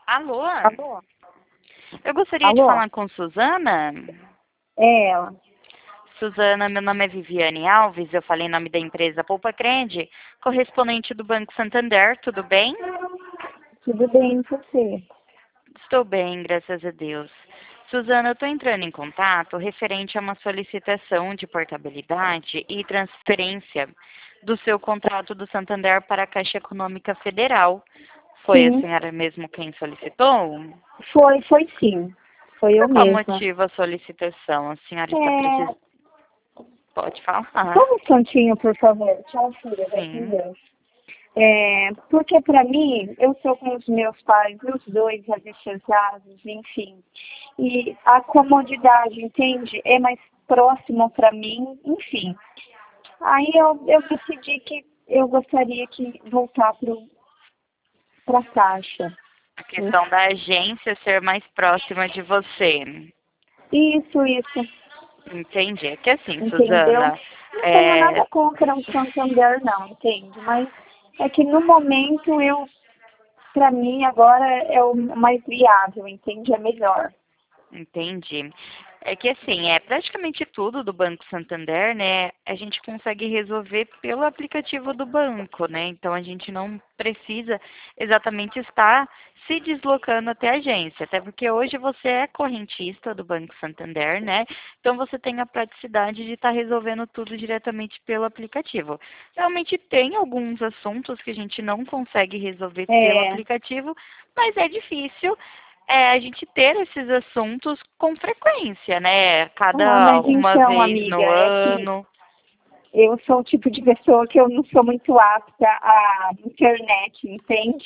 Alô? Alô? Eu gostaria de Alô? falar com Suzana. É ela. Suzana, meu nome é Viviane Alves, eu falei em nome da empresa Poupa Crede, correspondente do Banco Santander, tudo bem? Tudo bem com você? Estou bem, graças a Deus. Suzana, eu estou entrando em contato referente a uma solicitação de portabilidade e transferência do seu contrato do Santander para a Caixa Econômica Federal. Foi a Sim, senhora mesmo quem solicitou? foi sim. Foi eu Por qual mesma. motivo a solicitação? A senhora está É, precisando? Pode falar. só um instantinho, por favor. Tchau, filha. Vai com Sim, Deus. Porque para mim, eu sou com os meus pais, os dois já divorciados, enfim. E a comodidade, entende? É mais próximo para mim, enfim. Aí eu decidi que eu gostaria que voltar para a Caixa. a questão da agência ser mais próxima de você. Isso. Entendi. É que assim, Entendeu? Suzana, Não tenho é, nada contra o Santander, não, entende? Mas é que no momento para mim agora é o mais viável, entende? É melhor. entendi. É que assim, praticamente tudo do Banco Santander, né? A gente consegue resolver pelo aplicativo do banco, né? Então a gente não precisa exatamente estar se deslocando até a agência, até porque hoje você é correntista do Banco Santander, né? Então você tem a praticidade de estar resolvendo tudo diretamente pelo aplicativo. Realmente tem alguns assuntos que a gente não consegue resolver pelo É, aplicativo, mas é difícil a gente ter esses assuntos com frequência, né? Cada mas uma então, vez amiga, no é que ano. eu sou o tipo de pessoa que eu não sou muito apta à internet, entende?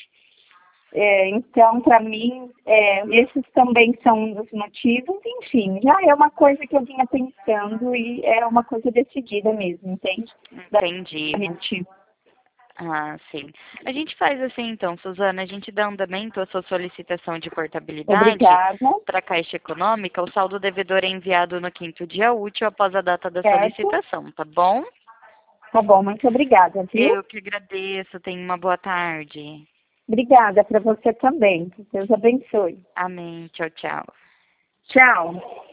Então, para mim, esses também são um dos motivos. Enfim, já é uma coisa que eu vinha pensando e é uma coisa decidida mesmo, entende? Da Entendi. gente. Ah, sim. A gente faz assim então, Suzana, a gente dá andamento à sua solicitação de portabilidade Obrigada, para a Caixa Econômica. O saldo devedor é enviado no quinto dia útil após a data da certo? solicitação, tá bom? Tá bom, muito obrigada, viu? Eu que agradeço. Tenha uma boa tarde. Obrigada para você também. Que Deus abençoe. Amém. Tchau, tchau. Tchau.